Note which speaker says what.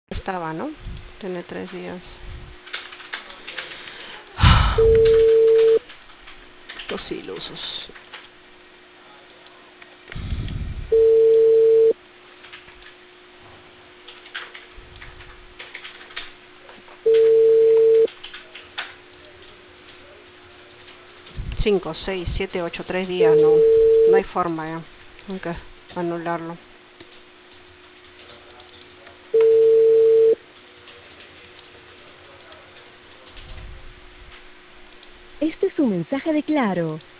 Speaker 1: Estaba, ¿no? Tiene 3 días. Estos ilusos. Cinco, seis, siete, ocho, 3 días, no. No hay forma, ya. Hay que anularlo.
Speaker 2: Este es un mensaje de Claro.